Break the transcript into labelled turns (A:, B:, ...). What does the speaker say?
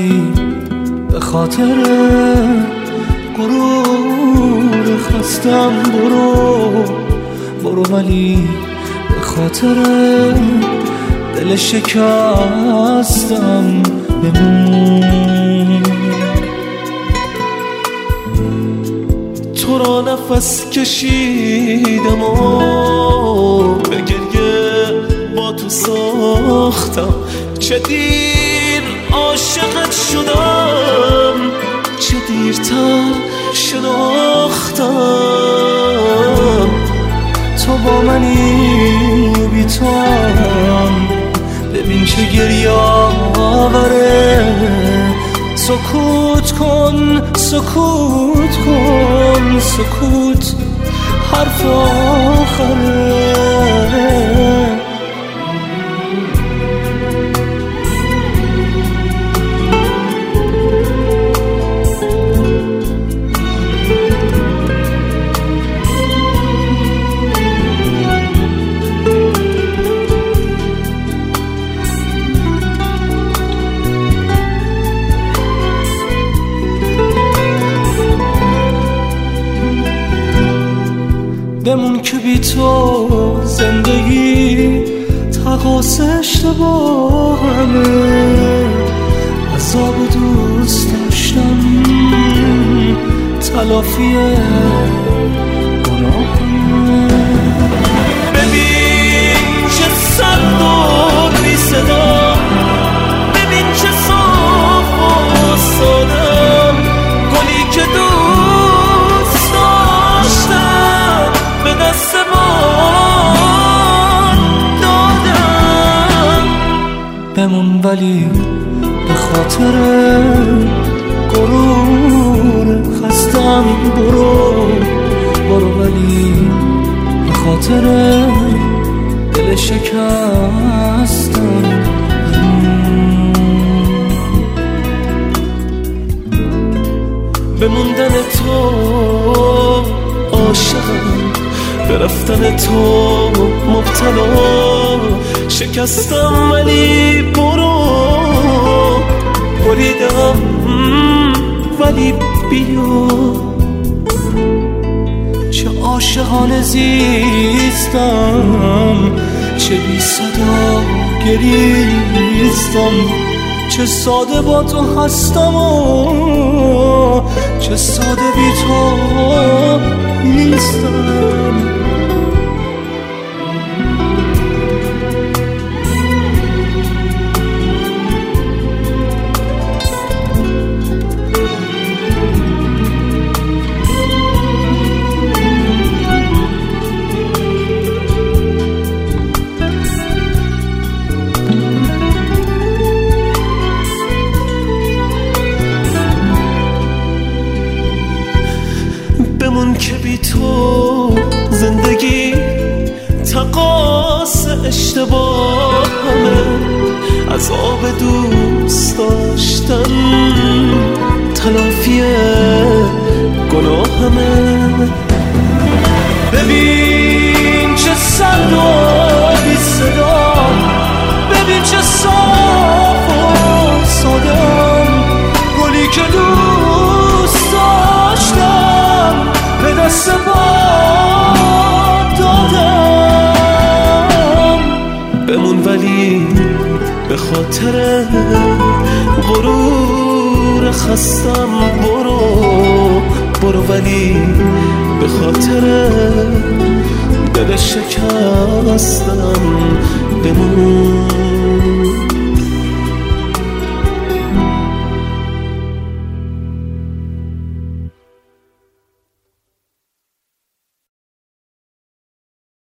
A: ولی به خاطر غرور خستم برو ولی به خاطر دل شکستم بمون. تو را نفس کشیدم و به گریه با تو ساختم، چه دیر عاشقت شدم، چه دیرتر شناختم. تو با منی بی تو هم، ببین چه گریه آوره. سکوت کن سکوت کن، سکوت حرف آخره. بمون که بی تو زندگی تقاس اشتباهمه، عذاب دوست داشتم تلافی گناهمه. ببین چه سرد و بی صدا، ببین چه صاف و سادم، گلی که دوست داشتم به دست من دادم. بمون ولی به خاطر غرور خستم برو ولی به خاطر دل شکستم. به موندن تو عاشقم، به رفتن تو مبتلا، شکستم ولی بریدم ولی بیا. چه عاشقانه زیستم، چه بی صدا گریستم، چه ساده با تو هستم و چه ساده بی تو نیستم. بمون که بی تو زندگی تقاس اشتباهمه، عذاب دوست داشتن تلافی گناهمه. ببین چه سرد و بی صدا، ببین چه صاف و سادم، گلی که دوست داشتم به دست باد دادم. بمون ولی به خاطر غرور خستم برو ولی به خاطر دل شکستم بمون.